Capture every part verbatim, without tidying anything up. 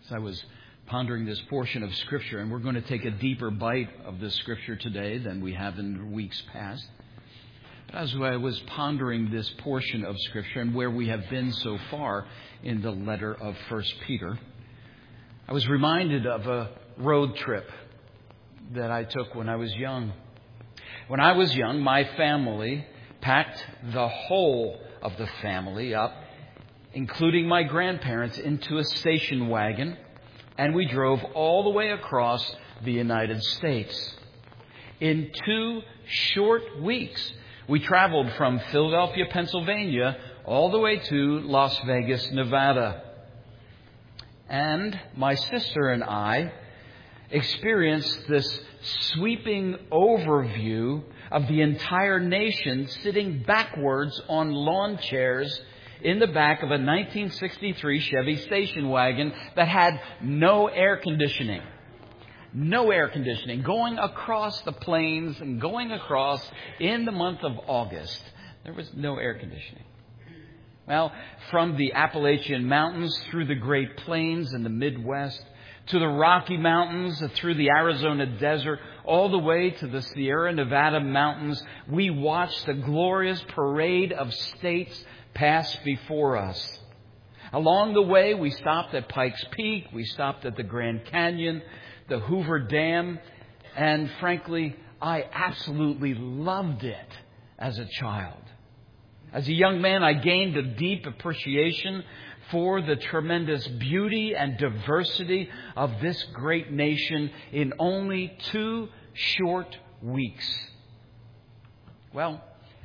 as I was pondering this portion of Scripture, and we're going to take a deeper bite of this Scripture today than we have in weeks past. But as I was pondering this portion of Scripture and where we have been so far in the letter of First Peter, I was reminded of a road trip that I took when I was young. When I was young, my family packed the whole of the family up, including my grandparents, into a station wagon, and we drove all the way across the United States. In two short weeks, we traveled from Philadelphia, Pennsylvania, all the way to Las Vegas, Nevada. And my sister and I experienced this sweeping overview of the entire nation sitting backwards on lawn chairs in the back of a nineteen sixty-three Chevy station wagon that had no air conditioning. No air conditioning. Going across the plains and going across in the month of August, there was no air conditioning. Well, from the Appalachian Mountains through the Great Plains in the Midwest, to the Rocky Mountains, through the Arizona desert, all the way to the Sierra Nevada mountains, we watched the glorious parade of states pass before us. Along the way, we stopped at Pikes Peak, we stopped at the Grand Canyon, the Hoover Dam, and frankly, I absolutely loved it as a child. As a young man, I gained a deep appreciation for the tremendous beauty and diversity of this great nation in only two short weeks. Well,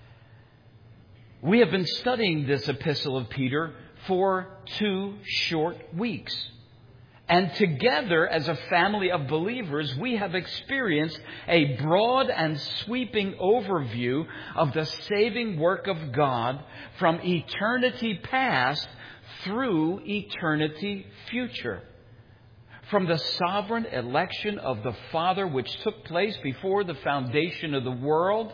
we have been studying this epistle of Peter for two short weeks. And together, as a family of believers, we have experienced a broad and sweeping overview of the saving work of God from eternity past through eternity future. From the sovereign election of the Father, which took place before the foundation of the world,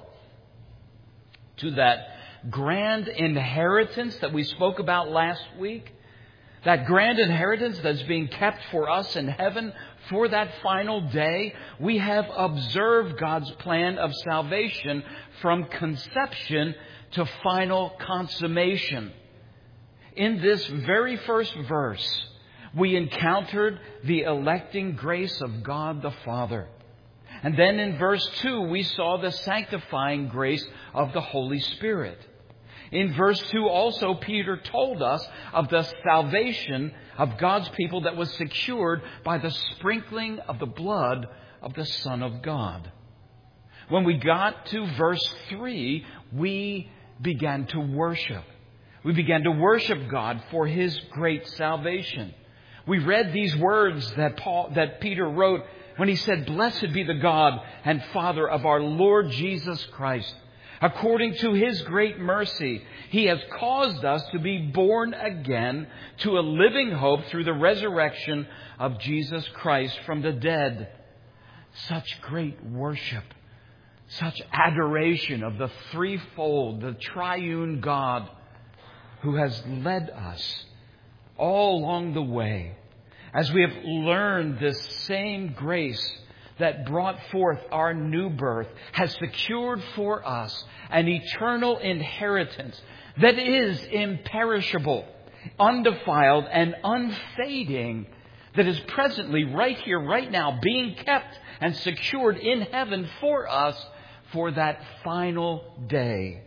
to that grand inheritance that we spoke about last week, that grand inheritance that's being kept for us in heaven for that final day, we have observed God's plan of salvation from conception to final consummation. In this very first verse, we encountered the electing grace of God the Father. And then in verse two, we saw the sanctifying grace of the Holy Spirit. In verse two also, Peter told us of the salvation of God's people that was secured by the sprinkling of the blood of the Son of God. When we got to verse three, we began to worship. We began to worship God for His great salvation. We read these words that Paul, that Peter wrote when he said, "Blessed be the God and Father of our Lord Jesus Christ. According to His great mercy, He has caused us to be born again to a living hope through the resurrection of Jesus Christ from the dead." Such great worship, such adoration of the threefold, the triune God who has led us all along the way as we have learned this same grace that brought forth our new birth, has secured for us an eternal inheritance that is imperishable, undefiled, and unfading, that is presently right here, right now, being kept and secured in heaven for us for that final day.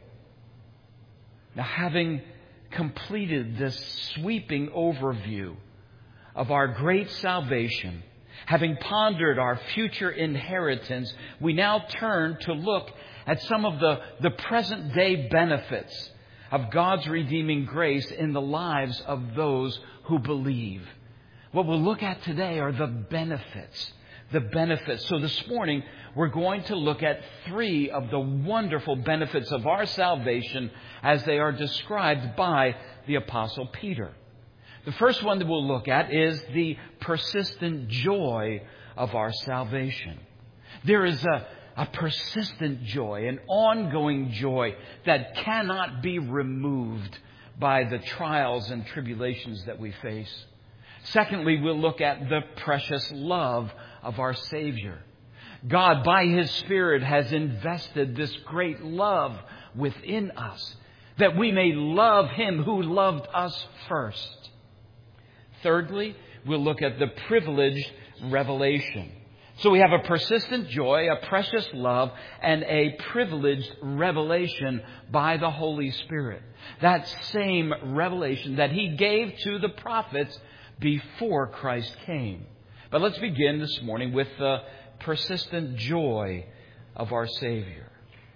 Now, having completed this sweeping overview of our great salvation, having pondered our future inheritance, we now turn to look at some of the, the present day benefits of God's redeeming grace in the lives of those who believe. What we'll look at today are the benefits. The benefits. So this morning, we're going to look at three of the wonderful benefits of our salvation as they are described by the Apostle Peter. The first one that we'll look at is the persistent joy of our salvation. There is a, a persistent joy, an ongoing joy that cannot be removed by the trials and tribulations that we face. Secondly, we'll look at the precious love of our Savior. God, by His Spirit, has invested this great love within us, that we may love Him who loved us first. Thirdly, we'll look at the privileged revelation. So we have a persistent joy, a precious love, and a privileged revelation by the Holy Spirit. That same revelation that He gave to the prophets before Christ came. But let's begin this morning with the persistent joy of our Savior.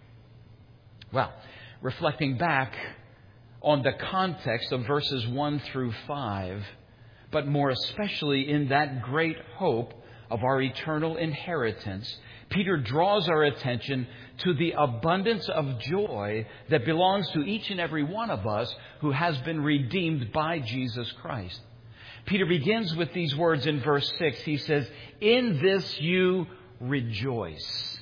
Well, reflecting back on the context of verses one through five, but more especially in that great hope of our eternal inheritance, Peter draws our attention to the abundance of joy that belongs to each and every one of us who has been redeemed by Jesus Christ. Peter begins with these words in verse six. He says, "In this you rejoice."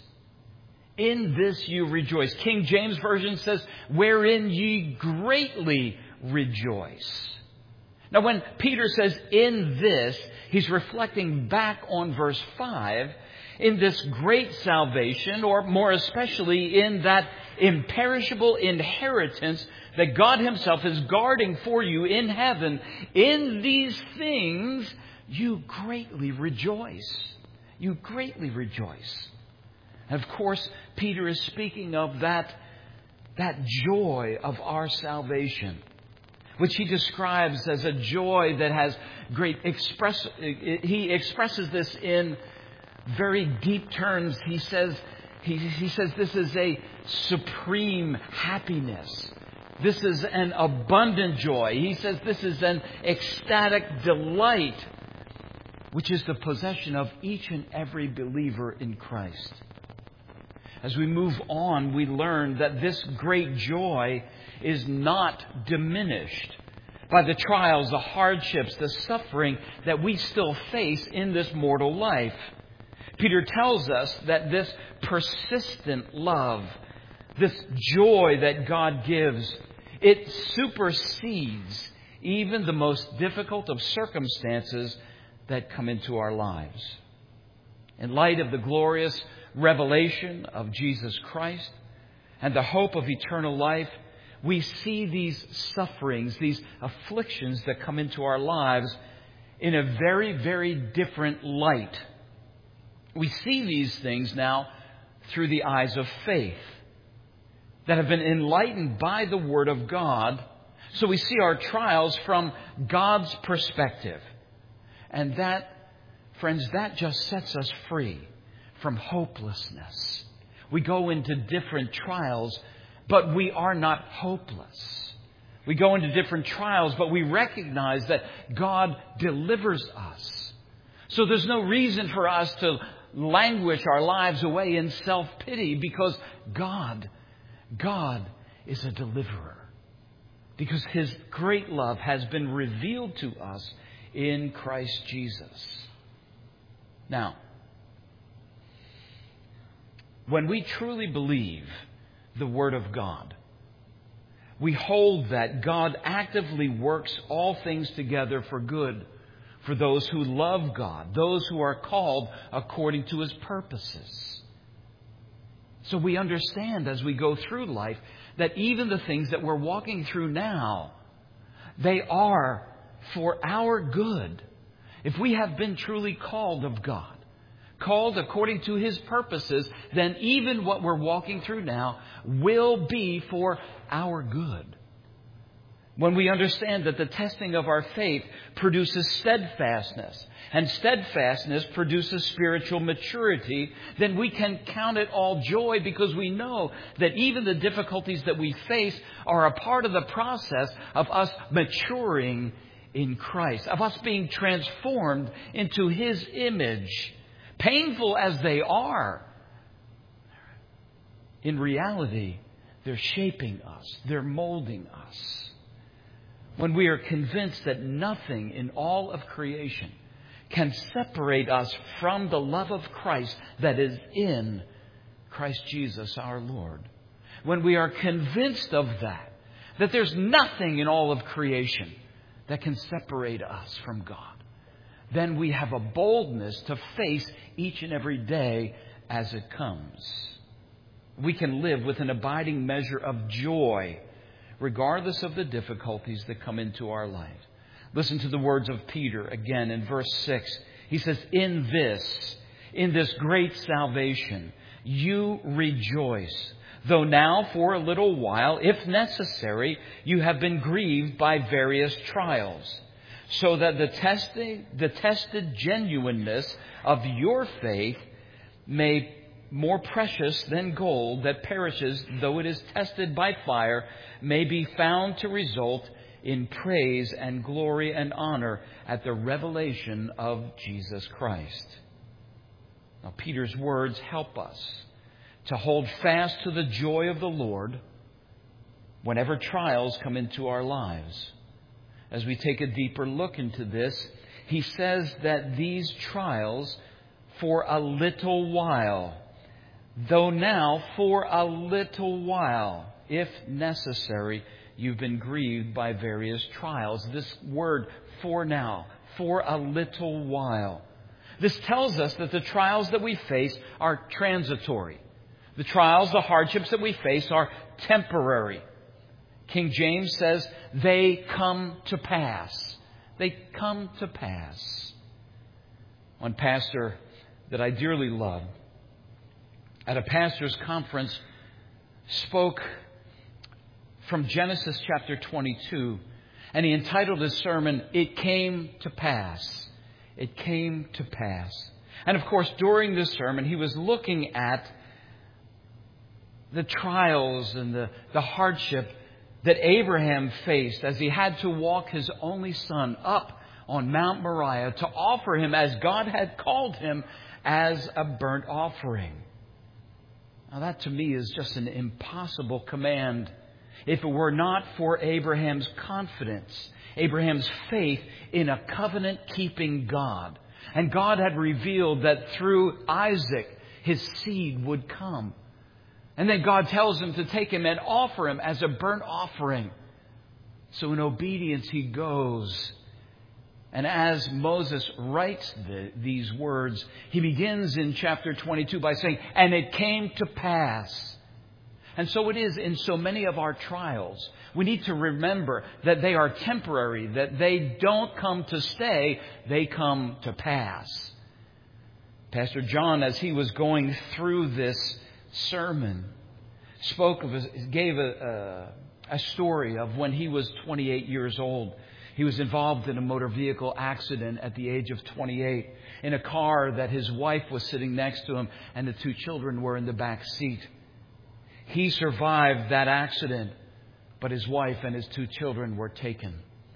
In this you rejoice. King James Version says, "wherein ye greatly rejoice." Now, when Peter says, "in this," he's reflecting back on verse five, in this great salvation, or more especially in that imperishable inheritance that God Himself is guarding for you in heaven. In these things you greatly rejoice. You greatly rejoice. And of course, Peter is speaking of that, that joy of our salvation, which he describes as a joy that has great express. He expresses this in very deep terms. He says, he, he says this is a supreme happiness. This is an abundant joy. He says this is an ecstatic delight, which is the possession of each and every believer in Christ. As we move on, we learn that this great joy is not diminished by the trials, the hardships, the suffering that we still face in this mortal life. Peter tells us that this persistent love, this joy that God gives, it supersedes even the most difficult of circumstances that come into our lives. In light of the glorious revelation of Jesus Christ and the hope of eternal life, we see these sufferings, these afflictions that come into our lives in a very, very different light. We see these things now through the eyes of faith that have been enlightened by the Word of God. So we see our trials from God's perspective. And that, friends, that just sets us free from hopelessness. We go into different trials, but we are not hopeless. We go into different trials, but we recognize that God delivers us. So there's no reason for us to languish our lives away in self-pity, because God, God is a deliverer. Because His great love has been revealed to us in Christ Jesus. Now, when we truly believe the Word of God, we hold that God actively works all things together for good for those who love God, those who are called according to His purposes. So we understand as we go through life that even the things that we're walking through now, they are for our good. If we have been truly called of God, called according to His purposes, then even what we're walking through now will be for our good. When we understand that the testing of our faith produces steadfastness, and steadfastness produces spiritual maturity, then we can count it all joy, because we know that even the difficulties that we face are a part of the process of us maturing in Christ, of us being transformed into His image. Painful as they are, in reality, they're shaping us. They're molding us. When we are convinced that nothing in all of creation can separate us from the love of Christ that is in Christ Jesus our Lord. When we are convinced of that, that there's nothing in all of creation that can separate us from God. then we have a boldness to face each and every day as it comes. We can live with an abiding measure of joy, regardless of the difficulties that come into our life. Listen to the words of Peter again in verse six. He says, in this, in this great salvation, you rejoice, though now for a little while, if necessary, you have been grieved by various trials, so that the testing, the tested genuineness of your faith may, more precious than gold that perishes, though it is tested by fire, may be found to result in praise and glory and honor at the revelation of Jesus Christ. Now, Peter's words help us to hold fast to the joy of the Lord whenever trials come into our lives. As we take a deeper look into this, he says that these trials for a little while, though now for a little while, if necessary, you've been grieved by various trials. This word, for now, for a little while. This tells us that the trials that we face are transitory. The trials, the hardships that we face are temporary. King James says they come to pass. They come to pass. One pastor that I dearly love, at a pastor's conference, spoke from Genesis chapter twenty-two, and he entitled his sermon, It Came to Pass. It came to pass. And of course, during this sermon, he was looking at the trials and the, the hardship that Abraham faced as he had to walk his only son up on Mount Moriah to offer him, as God had called him, as a burnt offering. Now that to me is just an impossible command. If it were not for Abraham's confidence, Abraham's faith in a covenant-keeping God. And God had revealed that through Isaac, his seed would come. And then God tells him to take him and offer him as a burnt offering. So in obedience he goes. And as Moses writes the, these words, he begins in chapter twenty-two by saying, and it came to pass. And so it is in so many of our trials. We need to remember that they are temporary, that they don't come to stay, they come to pass. Pastor John, as he was going through this sermon, spoke of, gave a, a, a story of when he was twenty-eight years old. He was involved in a motor vehicle accident at the age of twenty-eight in a car that his wife was sitting next to him and the two children were in the back seat. He survived that accident, but his wife and his two children were taken.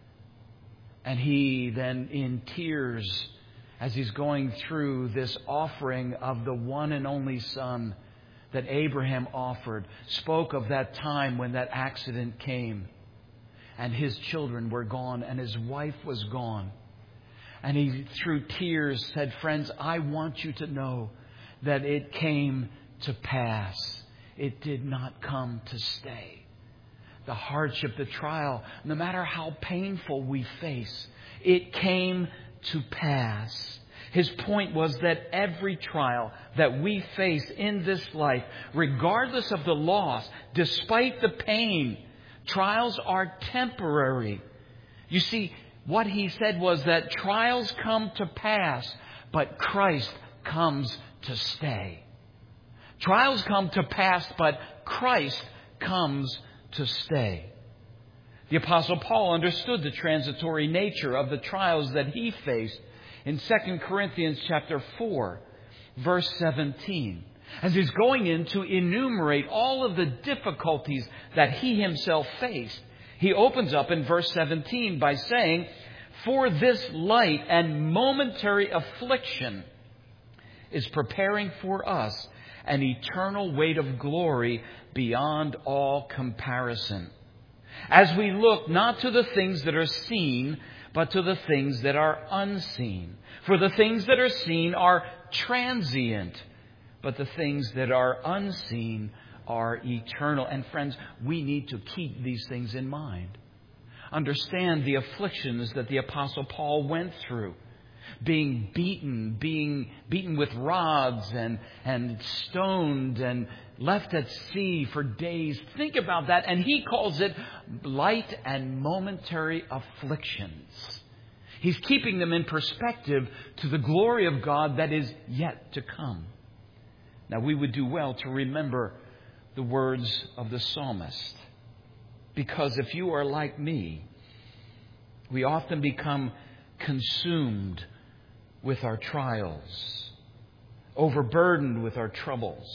And he then, in tears, as he's going through this offering of the one and only son that Abraham offered, spoke of that time when that accident came and his children were gone and his wife was gone. And he, through tears, said, friends, I want you to know that it came to pass. It did not come to stay. The hardship, the trial, no matter how painful we face, it came to pass. His point was that every trial that we face in this life, regardless of the loss, despite the pain, trials are temporary. You see, what he said was that trials come to pass, but Christ comes to stay. Trials come to pass, but Christ comes to stay. The Apostle Paul understood the transitory nature of the trials that he faced in Second Corinthians chapter four, verse seventeen. As he's going in to enumerate all of the difficulties that he himself faced, he opens up in verse seventeen by saying, for this light and momentary affliction is preparing for us an eternal weight of glory beyond all comparison. As we look not to the things that are seen, but to the things that are unseen. For the things that are seen are transient, but the things that are unseen are eternal. And friends, we need to keep these things in mind. Understand the afflictions that the Apostle Paul went through. being beaten, being beaten with rods and, and stoned and left at sea for days. Think about that. And he calls it light and momentary afflictions. He's keeping them in perspective to the glory of God that is yet to come. Now, we would do well to remember the words of the psalmist. Because if you are like me, we often become consumed with our trials, overburdened with our troubles.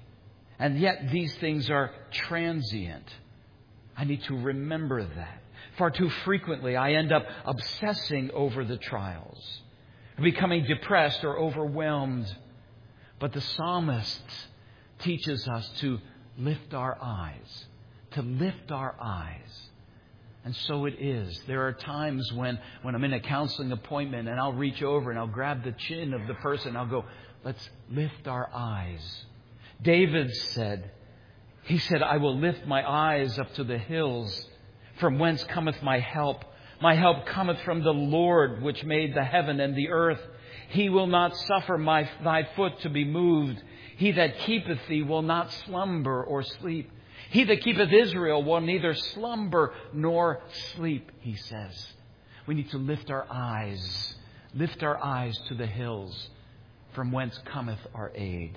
And yet these things are transient. I need to remember that. Far too frequently, I end up obsessing over the trials, becoming depressed or overwhelmed. But the psalmist teaches us to lift our eyes, to lift our eyes. And so it is. There are times when, when I'm in a counseling appointment and I'll reach over and I'll grab the chin of the person. I'll go, let's lift our eyes. David said, he said, I will lift my eyes up to the hills, from whence cometh my help. My help cometh from the Lord, which made the heaven and the earth. He will not suffer my, thy foot to be moved. He that keepeth thee will not slumber or sleep. He that keepeth Israel will neither slumber nor sleep, he says. We need to lift our eyes, lift our eyes to the hills, from whence cometh our aid.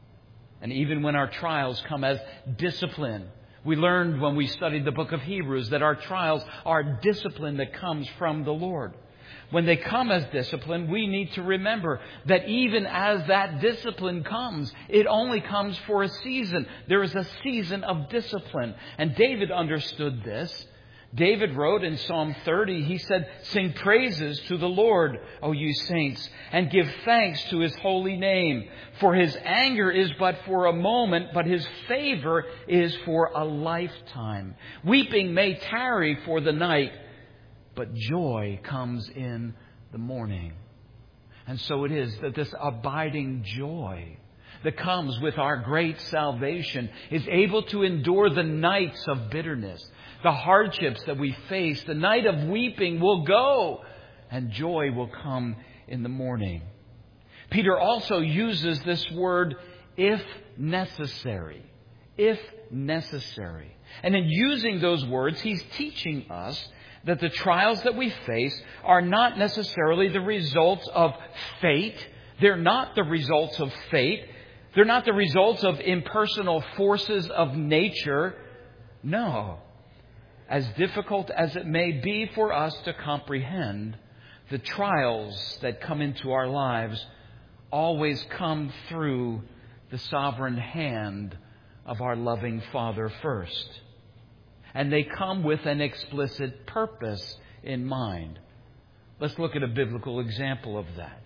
And even when our trials come as discipline, we learned when we studied the book of Hebrews that our trials are discipline that comes from the Lord. When they come as discipline, we need to remember that even as that discipline comes, it only comes for a season. There is a season of discipline. And David understood this. David wrote in Psalm thirty, he said, sing praises to the Lord, O you saints, and give thanks to his holy name. For his anger is but for a moment, but his favor is for a lifetime. Weeping may tarry for the night, but joy comes in the morning. And so it is that this abiding joy that comes with our great salvation is able to endure the nights of bitterness, the hardships that we face. The night of weeping will go, and joy will come in the morning. Peter also uses this word, if necessary. If necessary. And in using those words, he's teaching us that the trials that we face are not necessarily the results of fate. They're not the results of fate. They're not the results of impersonal forces of nature. No. As difficult as it may be for us to comprehend, the trials that come into our lives always come through the sovereign hand of our loving Father first. And they come with an explicit purpose in mind. Let's look at a biblical example of that.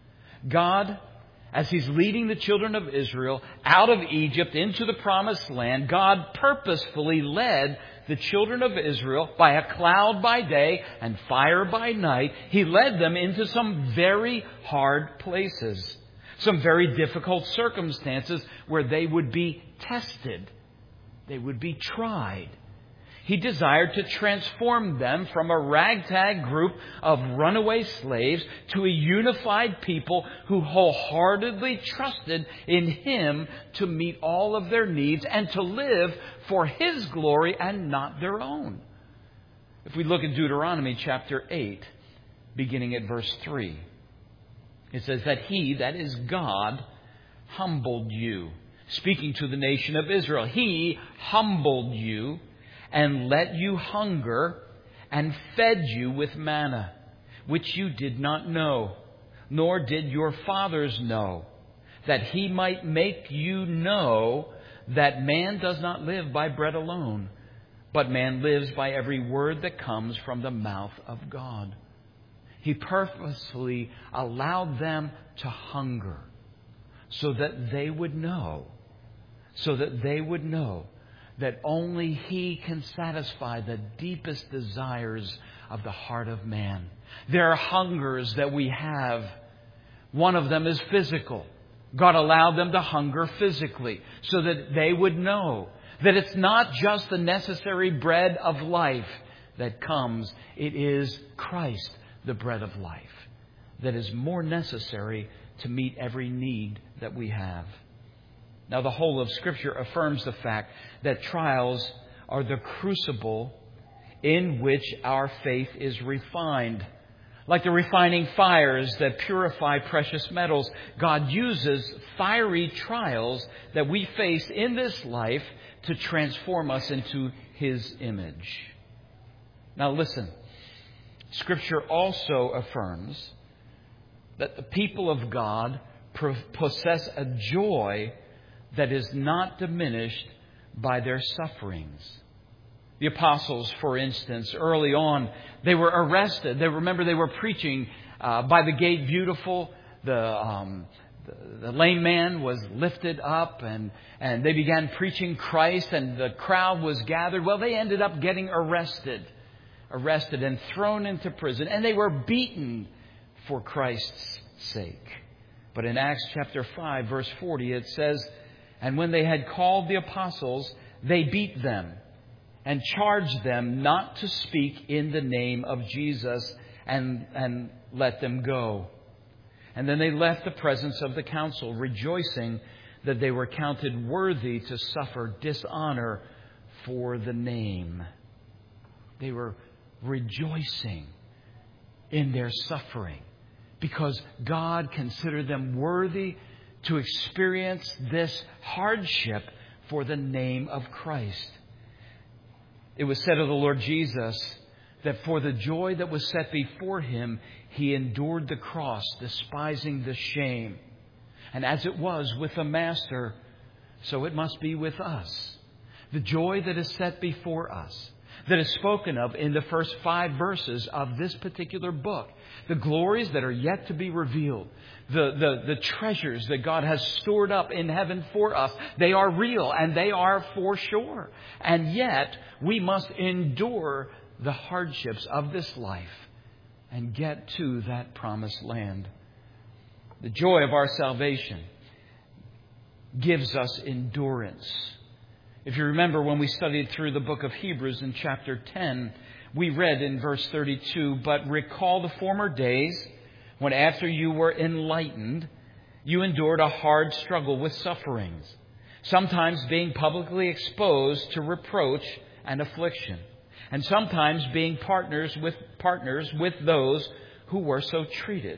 God, as He's leading the children of Israel out of Egypt into the promised land, God purposefully led the children of Israel by a cloud by day and fire by night. He led them into some very hard places, some very difficult circumstances where they would be tested, they would be tried. He desired to transform them from a ragtag group of runaway slaves to a unified people who wholeheartedly trusted in Him to meet all of their needs and to live for His glory and not their own. If we look at Deuteronomy chapter eight, beginning at verse three, it says that He, that is God, humbled you. Speaking to the nation of Israel, He humbled you and let you hunger, and fed you with manna, which you did not know, nor did your fathers know, that He might make you know that man does not live by bread alone, but man lives by every word that comes from the mouth of God. He purposefully allowed them to hunger so that they would know, so that they would know that only He can satisfy the deepest desires of the heart of man. There are hungers that we have. One of them is physical. God allowed them to hunger physically so that they would know that it's not just the necessary bread of life that comes. It is Christ, the bread of life. that is more necessary to meet every need that we have. Now, the whole of Scripture affirms the fact that trials are the crucible in which our faith is refined. Like the refining fires that purify precious metals, God uses fiery trials that we face in this life to transform us into His image. Now listen, Scripture also affirms that the people of God possess a joy that is not diminished by their sufferings. The apostles, for instance, early on, they were arrested. They remember they were preaching uh, by the gate beautiful. The, um, the the lame man was lifted up, and and they began preaching Christ, and the crowd was gathered. Well, they ended up getting arrested, arrested and thrown into prison, and they were beaten for Christ's sake. But in Acts chapter five, verse forty, it says, "And when they had called the apostles, they beat them and charged them not to speak in the name of Jesus, and, and let them go. And then they left the presence of the council, rejoicing that they were counted worthy to suffer dishonor for the name." They were rejoicing in their suffering because God considered them worthy to experience this hardship for the name of Christ. It was said of the Lord Jesus that for the joy that was set before Him, He endured the cross, despising the shame. And as it was with the Master, so it must be with us. The joy that is set before us, that is spoken of in the first five verses of this particular book, the glories that are yet to be revealed, the, the, the treasures that God has stored up in heaven for us, they are real and they are for sure. And yet, we must endure the hardships of this life and get to that promised land. The joy of our salvation gives us endurance. If you remember when we studied through the book of Hebrews in chapter ten, we read in verse thirty-two, "But recall the former days when after you were enlightened, you endured a hard struggle with sufferings, sometimes being publicly exposed to reproach and affliction, and sometimes being partners with partners with those who were so treated.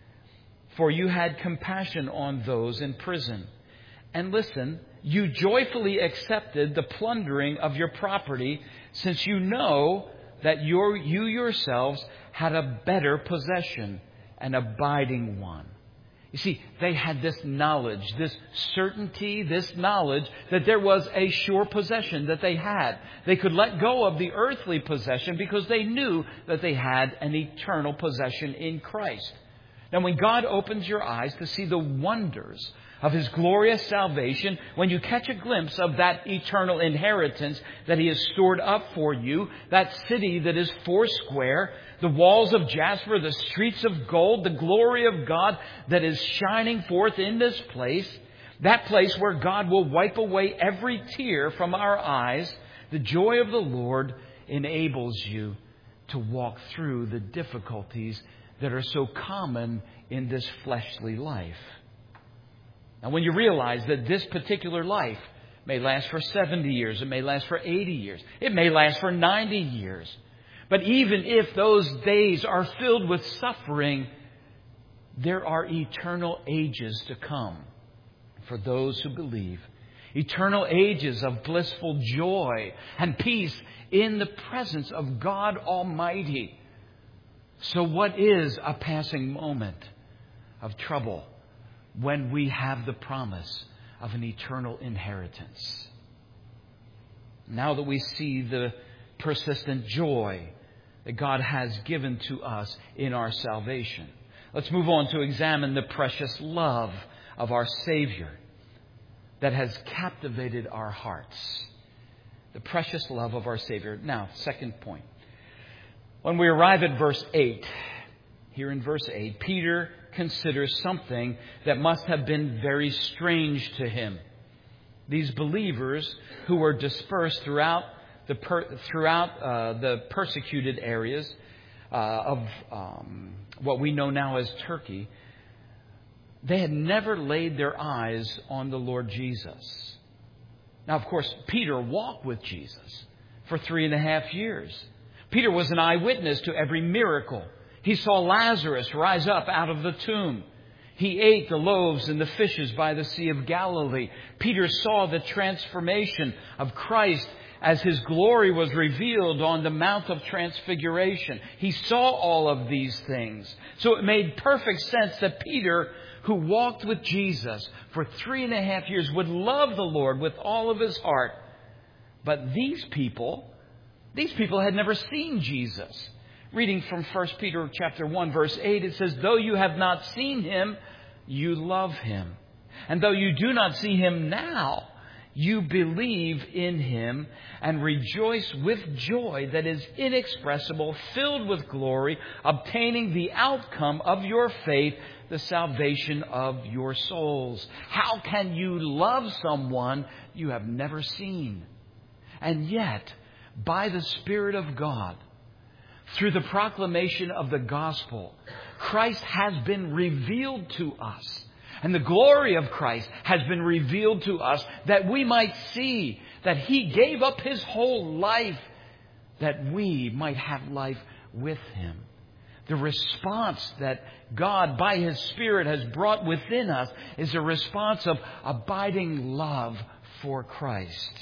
For you had compassion on those in prison. And listen, you joyfully accepted the plundering of your property, since you know that your, you yourselves had a better possession, an abiding one." You see, they had this knowledge, this certainty, this knowledge that there was a sure possession that they had. They could let go of the earthly possession because they knew that they had an eternal possession in Christ. Now, when God opens your eyes to see the wonders of His glorious salvation, when you catch a glimpse of that eternal inheritance that He has stored up for you, that city that is foursquare, the walls of jasper, the streets of gold, the glory of God that is shining forth in this place, that place where God will wipe away every tear from our eyes, the joy of the Lord enables you to walk through the difficulties that are so common in this fleshly life. Now, when you realize that this particular life may last for seventy years, it may last for eighty years, it may last for ninety years. But even if those days are filled with suffering, there are eternal ages to come for those who believe. Eternal ages of blissful joy and peace in the presence of God Almighty. So what is a passing moment of trouble when we have the promise of an eternal inheritance? Now that we see the persistent joy that God has given to us in our salvation, let's move on to examine the precious love of our Savior that has captivated our hearts. The precious love of our Savior. Now, second point. When we arrive at verse eight, here in verse eight, Peter considers something that must have been very strange to him. These believers who were dispersed throughout the per, throughout uh, the persecuted areas uh, of um, what we know now as Turkey, they had never laid their eyes on the Lord Jesus. Now, of course, Peter walked with Jesus for three and a half years. Peter was an eyewitness to every miracle. He saw Lazarus rise up out of the tomb. He ate the loaves and the fishes by the Sea of Galilee. Peter saw the transformation of Christ as His glory was revealed on the Mount of Transfiguration. He saw all of these things. So it made perfect sense that Peter, who walked with Jesus for three and a half years, would love the Lord with all of his heart. But these people, these people had never seen Jesus. Reading from First Peter chapter one, verse eight, it says, "Though you have not seen Him, you love Him. And though you do not see Him now, you believe in Him and rejoice with joy that is inexpressible, filled with glory, obtaining the outcome of your faith, the salvation of your souls." How can you love someone you have never seen? And yet, by the Spirit of God, through the proclamation of the gospel, Christ has been revealed to us. And the glory of Christ has been revealed to us that we might see that He gave up His whole life that we might have life with Him. The response that God, by His Spirit, has brought within us is a response of abiding love for Christ.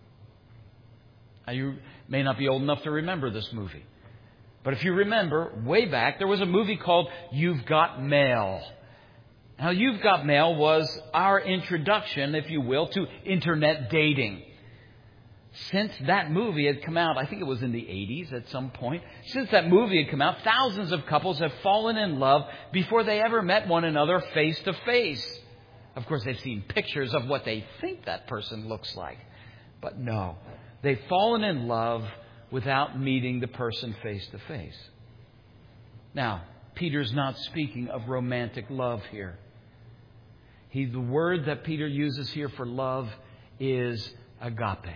Now, you may not be old enough to remember this movie. But if you remember, way back, there was a movie called You've Got Mail. Now, You've Got Mail was our introduction, if you will, to internet dating. Since that movie had come out, I think it was in the eighties at some point, since that movie had come out, thousands of couples have fallen in love before they ever met one another face to face. Of course, they've seen pictures of what they think that person looks like. But no, they've fallen in love without meeting the person face to face. Now, Peter's not speaking of romantic love here. He, the word that Peter uses here for love is agape.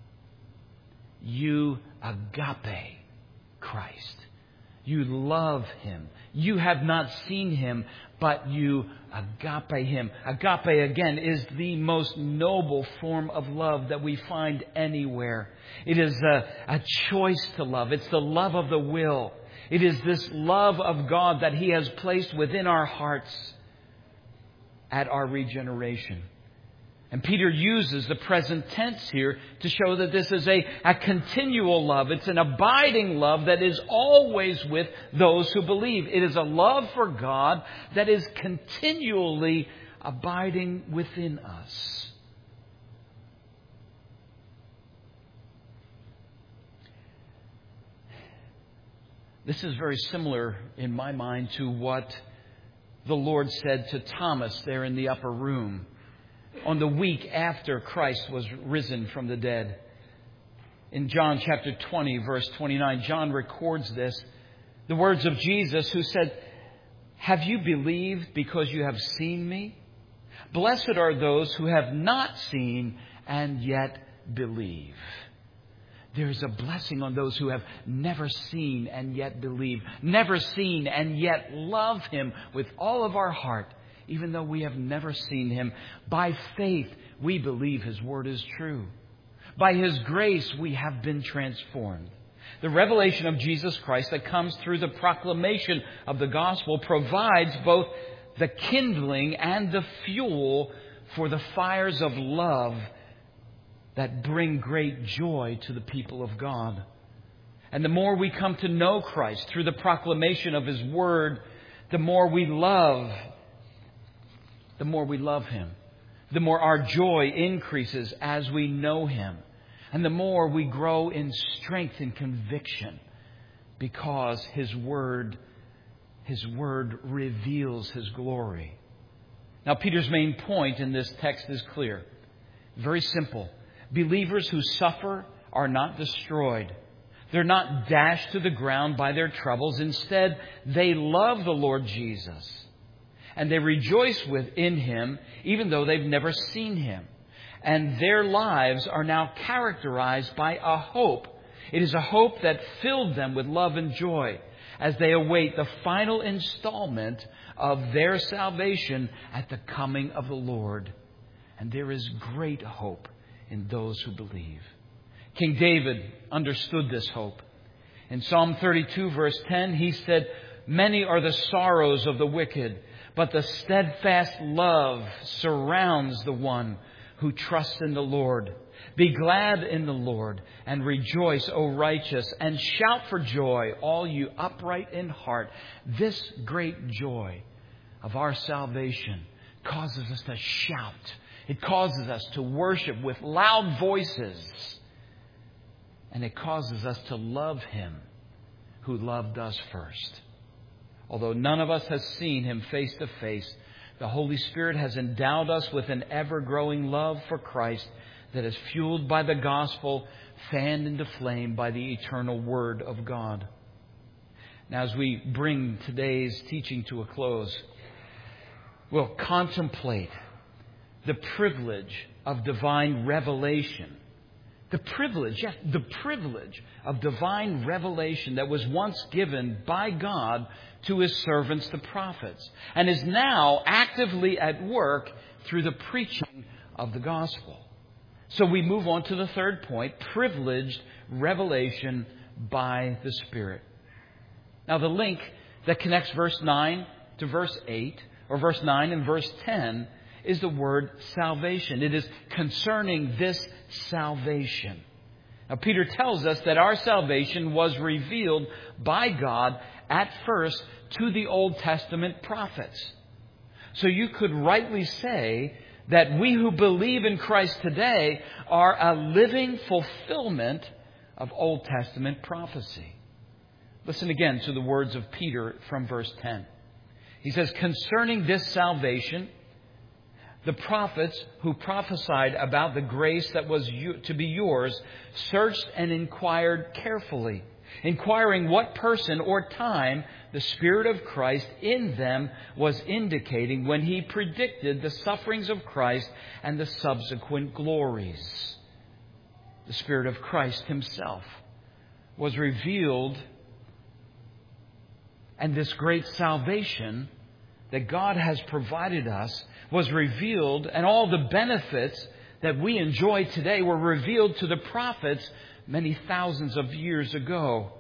You agape Christ. You love Him. You have not seen Him, but you agape Him. Agape, again, is the most noble form of love that we find anywhere. It is a, a choice to love. It's the love of the will. It is this love of God that He has placed within our hearts at our regeneration. And Peter uses the present tense here to show that this is a, a continual love. It's an abiding love that is always with those who believe. It is a love for God that is continually abiding within us. This is very similar in my mind to what the Lord said to Thomas there in the upper room on the week after Christ was risen from the dead. In John chapter twenty, verse twenty-nine, John records this. The words of Jesus, who said, "Have you believed because you have seen me? Blessed are those who have not seen and yet believe." There's a blessing on those who have never seen and yet believe. Never seen and yet love Him with all of our heart. Even though we have never seen Him, by faith we believe His word is true. By His grace we have been transformed. The revelation of Jesus Christ that comes through the proclamation of the gospel provides both the kindling and the fuel for the fires of love that bring great joy to the people of God. And the more we come to know Christ through the proclamation of His word, the more we love The more we love Him, the more our joy increases as we know Him. And the more we grow in strength and conviction because His Word, His Word reveals His glory. Now, Peter's main point in this text is clear. Very simple. Believers who suffer are not destroyed. They're not dashed to the ground by their troubles. Instead, they love the Lord Jesus. And they rejoice within Him, even though they've never seen Him. And their lives are now characterized by a hope. It is a hope that filled them with love and joy. as they await the final installment of their salvation at the coming of the Lord. And there is great hope in those who believe. King David understood this hope. In Psalm thirty-two, verse ten, he said, "Many are the sorrows of the wicked, but the steadfast love surrounds the one who trusts in the Lord. Be glad in the Lord and rejoice, O righteous, and shout for joy, all you upright in heart." This great joy of our salvation causes us to shout. It causes us to worship with loud voices. And it causes us to love Him who loved us first. Although none of us has seen Him face to face, the Holy Spirit has endowed us with an ever-growing love for Christ that is fueled by the gospel, fanned into flame by the eternal Word of God. Now, as we bring today's teaching to a close, we'll contemplate the privilege of divine revelation. The privilege, yes, the privilege of divine revelation that was once given by God to His servants, the prophets, and is now actively at work through the preaching of the gospel. So we move on to the third point, privileged revelation by the Spirit. Now the link that connects verse nine to verse eight, or verse nine and verse ten, is the word salvation. It is concerning this salvation. Now Peter tells us that our salvation was revealed by God at first to the Old Testament prophets. So you could rightly say that we who believe in Christ today are a living fulfillment of Old Testament prophecy. Listen again to the words of Peter from verse ten. He says, "Concerning this salvation, the prophets who prophesied about the grace that was to be yours searched and inquired carefully, inquiring what person or time the Spirit of Christ in them was indicating when He predicted the sufferings of Christ and the subsequent glories." The Spirit of Christ Himself was revealed, and this great salvation that God has provided us was revealed, and all the benefits that we enjoy today were revealed to the prophets many thousands of years ago.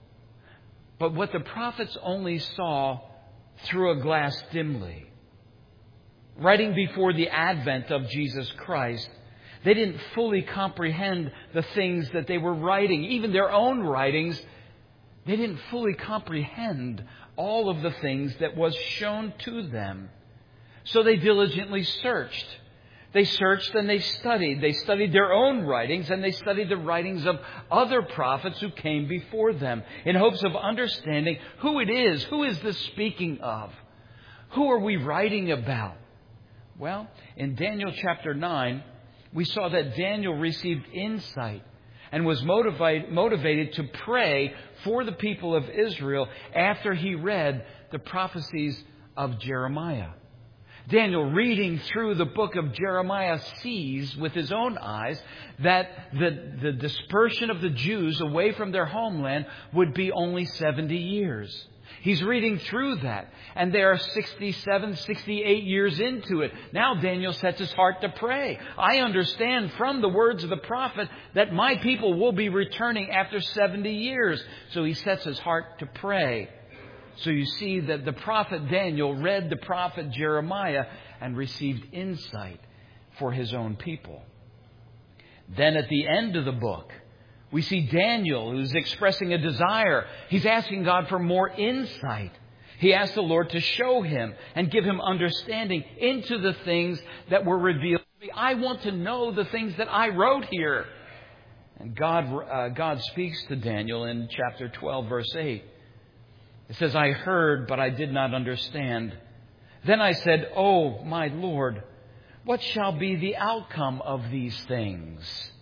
But what the prophets only saw through a glass dimly, writing before the advent of Jesus Christ, they didn't fully comprehend the things that they were writing. Even their own writings, they didn't fully comprehend all of the things that was shown to them. So they diligently searched. They searched and they studied. They studied their own writings and they studied the writings of other prophets who came before them in hopes of understanding who it is. Who is this speaking of? Who are we writing about? Well, in Daniel chapter nine, we saw that Daniel received insight and was motivate, motivated to pray for the people of Israel after he read the prophecies of Jeremiah. Daniel, reading through the book of Jeremiah, sees with his own eyes that the, the dispersion of the Jews away from their homeland would be only seventy years. He's reading through that, and they are sixty-seven, sixty-eight years into it. Now Daniel sets his heart to pray. I understand from the words of the prophet that my people will be returning after seventy years. So he sets his heart to pray. So you see that the prophet Daniel read the prophet Jeremiah and received insight for his own people. Then at the end of the book, we see Daniel, who's expressing a desire. He's asking God for more insight. He asked the Lord to show him and give him understanding into the things that were revealed to me. I want to know the things that I wrote here. And God, uh, God speaks to Daniel in chapter twelve, verse eight. It says, "I heard, but I did not understand. Then I said, Oh, my Lord, what shall be the outcome of these things?"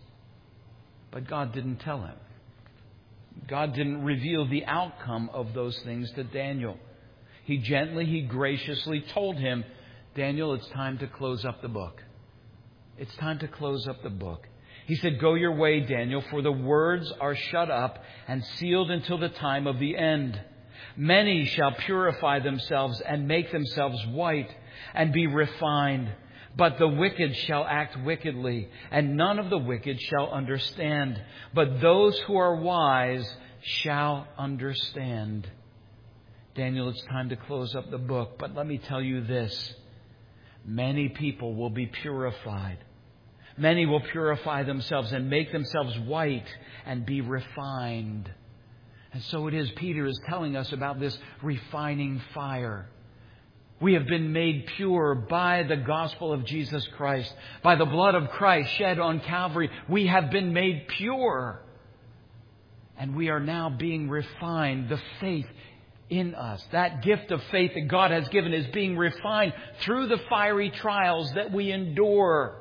But God didn't tell him. God didn't reveal the outcome of those things to Daniel. He gently, he graciously told him, "Daniel, it's time to close up the book. It's time to close up the book." He said, "Go your way, Daniel, for the words are shut up and sealed until the time of the end. Many shall purify themselves and make themselves white and be refined. But the wicked shall act wickedly, and none of the wicked shall understand. But those who are wise shall understand. Daniel, it's time to close up the book. But let me tell you this. Many people will be purified. Many will purify themselves and make themselves white and be refined. And so it is Peter is telling us about this refining fire. We have been made pure by the gospel of Jesus Christ. By the blood of Christ shed on Calvary, we have been made pure. And we are now being refined. The faith in us, that gift of faith that God has given, is being refined through the fiery trials that we endure.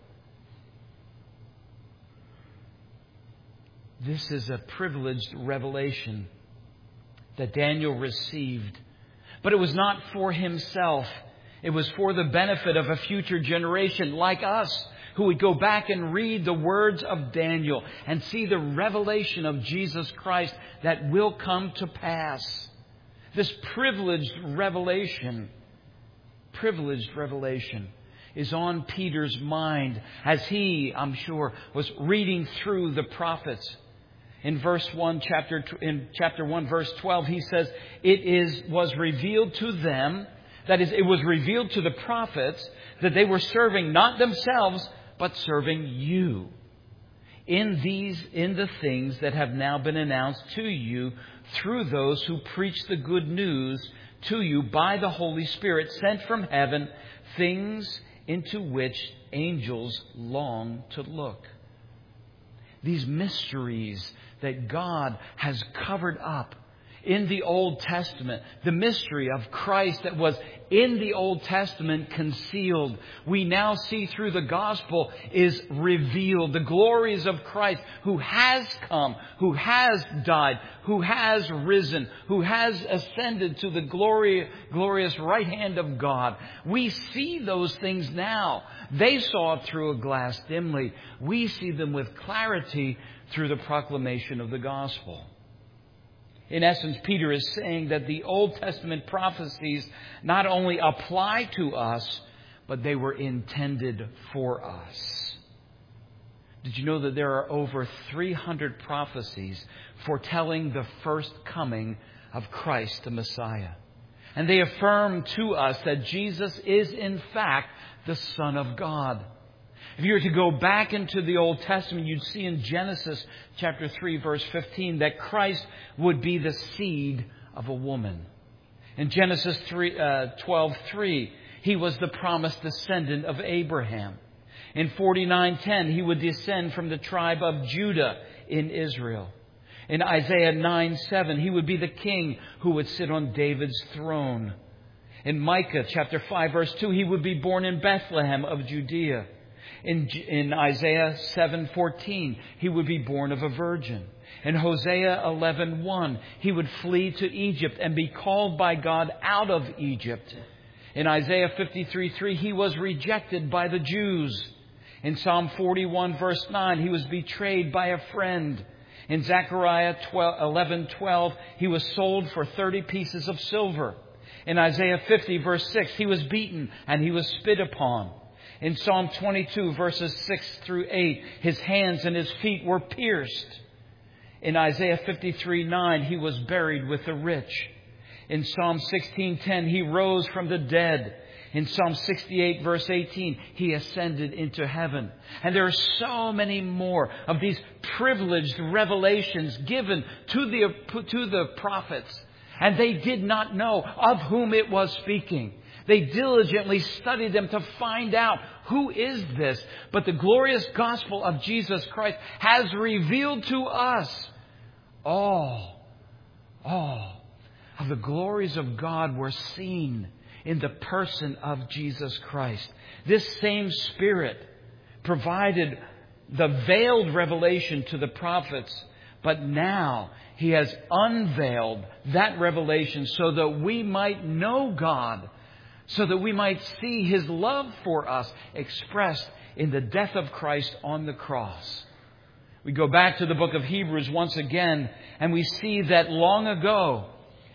This is a privileged revelation that Daniel received. But it was not for himself. It was for the benefit of a future generation like us, who would go back and read the words of Daniel and see the revelation of Jesus Christ that will come to pass. This privileged revelation, privileged revelation is on Peter's mind as he, I'm sure, was reading through the prophets. In verse one, chapter in chapter one, verse twelve, he says, "It is was revealed to them," that is, it was revealed to the prophets, that they were serving not themselves, but serving you. In these, in the things that have now been announced to you through those who preach the good news to you by the Holy Spirit sent from heaven, things into which angels long to look. These mysteries that God has covered up in the Old Testament, the mystery of Christ that was in the Old Testament concealed, we now see through the gospel is revealed. The glories of Christ, who has come, who has died, who has risen, who has ascended to the glory, glorious right hand of God. We see those things now. They saw it through a glass dimly. We see them with clarity through the proclamation of the gospel. In essence, Peter is saying that the Old Testament prophecies not only apply to us, but they were intended for us. Did you know that there are over three hundred prophecies foretelling the first coming of Christ the Messiah? And they affirm to us that Jesus is in fact the Son of God. If you were to go back into the Old Testament, you'd see in Genesis chapter three, verse fifteen, that Christ would be the seed of a woman. In Genesis three, uh, twelve three, He was the promised descendant of Abraham. In forty-nine ten, He would descend from the tribe of Judah in Israel. In Isaiah nine seven, He would be the king who would sit on David's throne. In Micah chapter five, verse two, He would be born in Bethlehem of Judea. In, in Isaiah seven fourteen, He would be born of a virgin. In Hosea eleven one, He would flee to Egypt and be called by God out of Egypt. In Isaiah fifty-three three, He was rejected by the Jews. In Psalm forty-one verse nine, He was betrayed by a friend. In Zechariah eleven twelve, He was sold for thirty pieces of silver. In Isaiah fifty verse six, He was beaten and He was spit upon. In Psalm twenty-two, verses six through eight, His hands and His feet were pierced. In Isaiah fifty-three nine, He was buried with the rich. In Psalm sixteen ten, He rose from the dead. In Psalm sixty-eight, verse eighteen, He ascended into heaven. And there are so many more of these privileged revelations given to the, to the prophets. And they did not know of whom it was speaking. They diligently studied them to find out who is this. But the glorious gospel of Jesus Christ has revealed to us all, all of the glories of God were seen in the person of Jesus Christ. This same Spirit provided the veiled revelation to the prophets, but now He has unveiled that revelation so that we might know God, so that we might see His love for us expressed in the death of Christ on the cross. We go back to the book of Hebrews once again, and we see that long ago,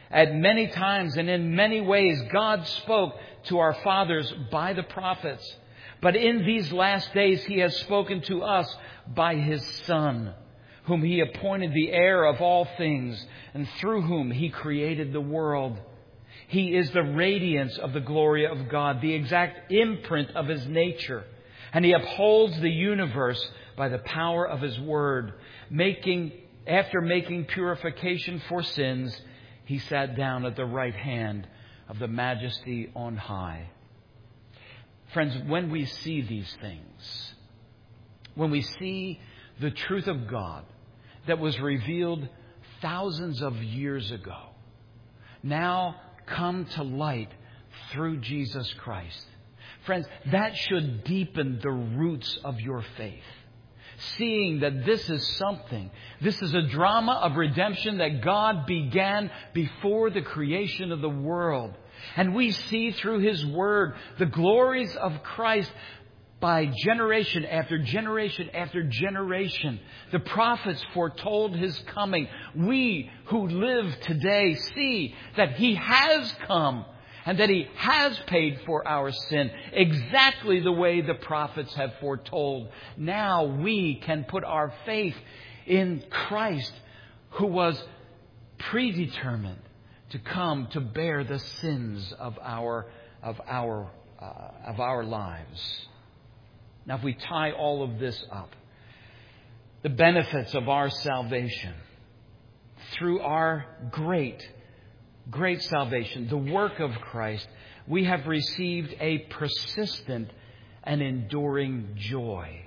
At many times and in many ways, God spoke to our fathers by the prophets. But in these last days, He has spoken to us by His Son, whom He appointed the heir of all things, and through whom He created the world. He is the radiance of the glory of God, the exact imprint of His nature. And He upholds the universe by the power of His word. Making, after making purification for sins, He sat down at the right hand of the Majesty on high. Friends, when we see these things, when we see the truth of God that was revealed thousands of years ago, now come to light through Jesus Christ. Friends, that should deepen the roots of your faith. Seeing that this is something, this is a drama of redemption that God began before the creation of the world. And we see through His Word the glories of Christ by generation after generation after generation. The prophets foretold His coming. We who live today see that He has come and that He has paid for our sin exactly the way the prophets have foretold. Now we can put our faith in Christ, who was predetermined to come to bear the sins of our of our uh, of our lives. Now, if we tie all of this up, the benefits of our salvation through our great, great salvation, the work of Christ, we have received a persistent and enduring joy.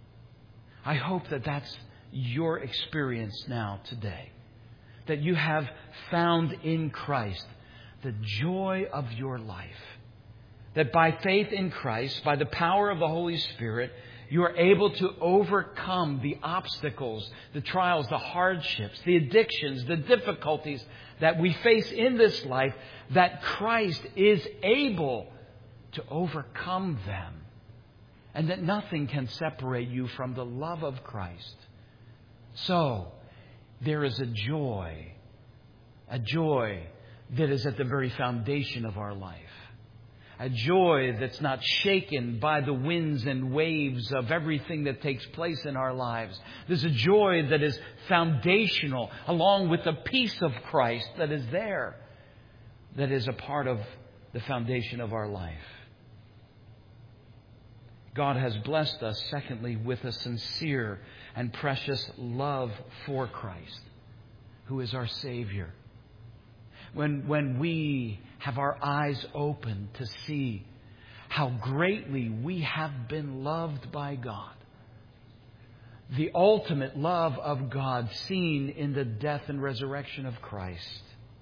I hope that that's your experience now today. That you have found in Christ the joy of your life. That by faith in Christ, by the power of the Holy Spirit, you are able to overcome the obstacles, the trials, the hardships, the addictions, the difficulties that we face in this life, that Christ is able to overcome them. And that nothing can separate you from the love of Christ. So, there is a joy, a joy that is at the very foundation of our life. A joy that's not shaken by the winds and waves of everything that takes place in our lives. There's a joy that is foundational, along with the peace of Christ that is there, that is a part of the foundation of our life. God has blessed us, secondly, with a sincere and precious love for Christ, who is our Savior. When, when we have our eyes open to see how greatly we have been loved by God, the ultimate love of God seen in the death and resurrection of Christ.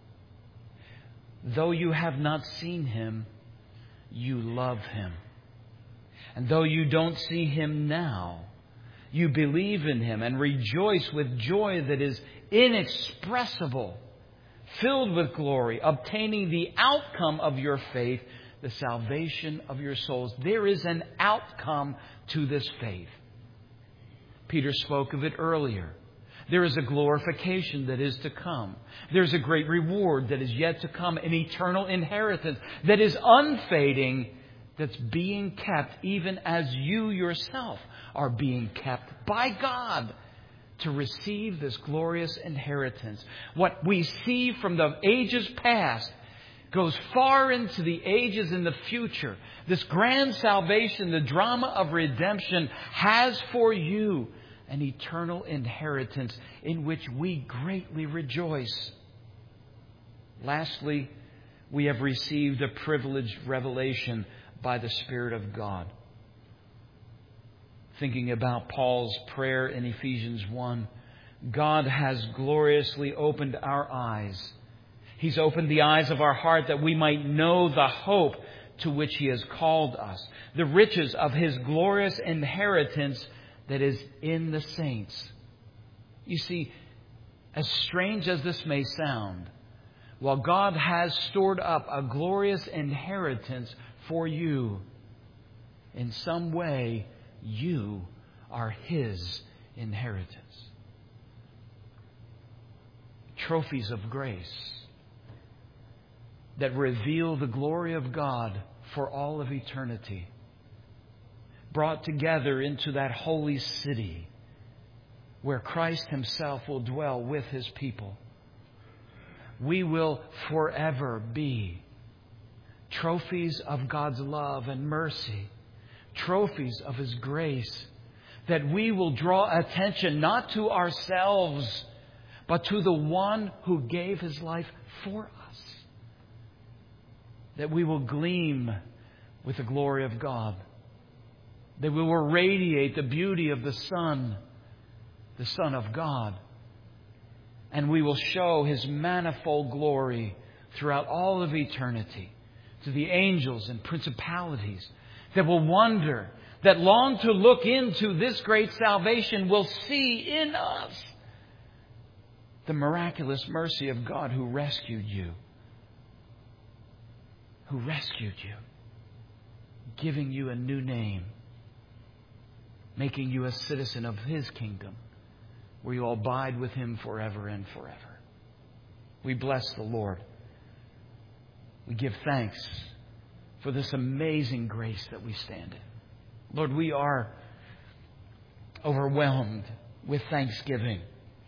Though you have not seen Him, you love Him. And though you don't see Him now, you believe in Him and rejoice with joy that is inexpressible, filled with glory, obtaining the outcome of your faith, the salvation of your souls. There is an outcome to this faith. Peter spoke of it earlier. There is a glorification that is to come. There's a great reward that is yet to come, an eternal inheritance that is unfading, that's being kept even as you yourself are being kept by God to receive this glorious inheritance. What we see from the ages past goes far into the ages in the future. This grand salvation, the drama of redemption, has for you an eternal inheritance in which we greatly rejoice. Lastly, we have received a privileged revelation by the Spirit of God. Thinking about Paul's prayer in Ephesians one, God has gloriously opened our eyes. He's opened the eyes of our heart that we might know the hope to which He has called us, the riches of His glorious inheritance that is in the saints. You see, as strange as this may sound, while God has stored up a glorious inheritance for you, in some way, you are His inheritance. Trophies of grace. that reveal the glory of God for all of eternity, brought together into that holy city where Christ Himself will dwell with His people. We will forever be trophies of God's love and mercy, trophies of His grace, that we will draw attention not to ourselves, but to the One who gave His life for us. That we will gleam with the glory of God. That we will radiate the beauty of the Son, the Son of God. And we will show His manifold glory throughout all of eternity to the angels and principalities that will wonder, that long to look into this great salvation, will see in us the miraculous mercy of God who rescued you. Who rescued you. Giving you a new name. Making you a citizen of His kingdom, where you'll abide with Him forever and forever. We bless the Lord. We give thanks for this amazing grace that we stand in. Lord, we are overwhelmed with thanksgiving,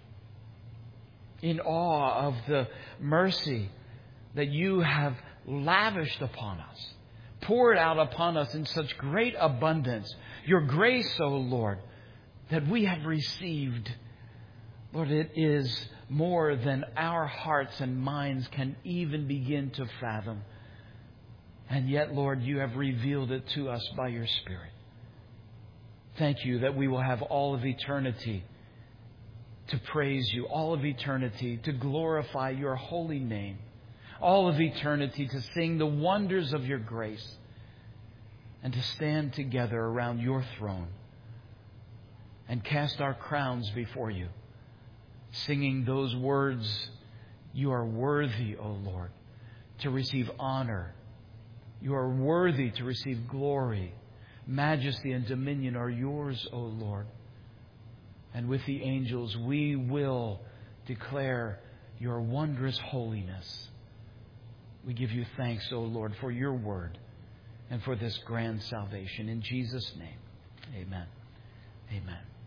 in awe of the mercy that You have lavished upon us, poured out upon us in such great abundance. Your grace, O Lord, that we have received. Lord, it is more than our hearts and minds can even begin to fathom. And yet, Lord, You have revealed it to us by Your Spirit. Thank You that we will have all of eternity to praise You, all of eternity to glorify Your holy name, all of eternity to sing the wonders of Your grace, and to stand together around Your throne and cast our crowns before You, singing those words, You are worthy, O Lord, to receive honor. You are worthy to receive glory. Majesty and dominion are Yours, O Lord. And with the angels we will declare Your wondrous holiness. We give You thanks, O Lord, for Your word and for this grand salvation. In Jesus' name, amen. Amen.